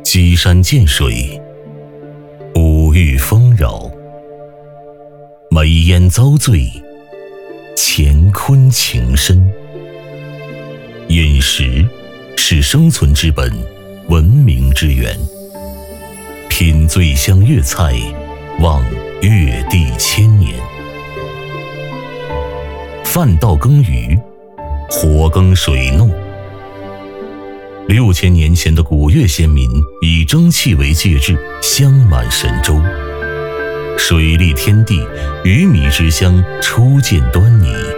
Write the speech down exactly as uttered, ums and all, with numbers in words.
积山见水，五域丰饶。梅烟遭罪，乾坤情深。饮食是生存之本，文明之源。品醉香粤菜，望粤地千年。饭到耕耘，火耕水弄。六千年前的古越先民以蒸汽为介质，香满神州。水利天地，鱼米之乡初见端倪。